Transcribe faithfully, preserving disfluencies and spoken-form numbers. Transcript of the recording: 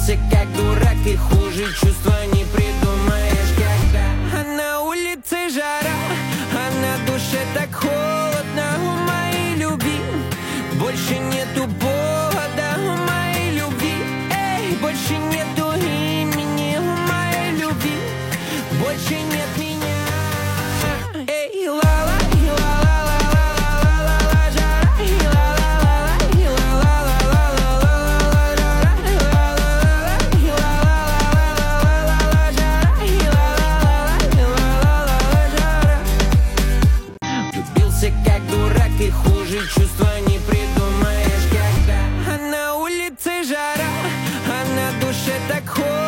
Влюбился как дурак, и хуже чувства не придумаешь. Когда а на улице жара, а на душе так холодно. У моей любви больше нету повода. У моей любви, эй, больше нету имени. У моей любви больше нет меня. Эй, ла-ла, ла-ла-ла-ла-ла-ла-ла, жара, ла-ла-ла-ла, влюбился как дурак, и хуже чувства не придумаешь. Когда а на улице жара, а на душе так холодно.